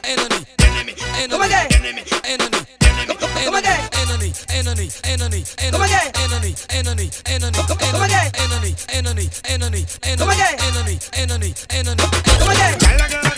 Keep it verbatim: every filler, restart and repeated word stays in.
enemy, enemy, enemy, enemy, enemy, enemy, come again, enemy, enemy, enemy, enemy, enemy, enemy, enemy, come again, enemy, enemy, enemy, enemy, come again, enemy, enemy, enemy, come again.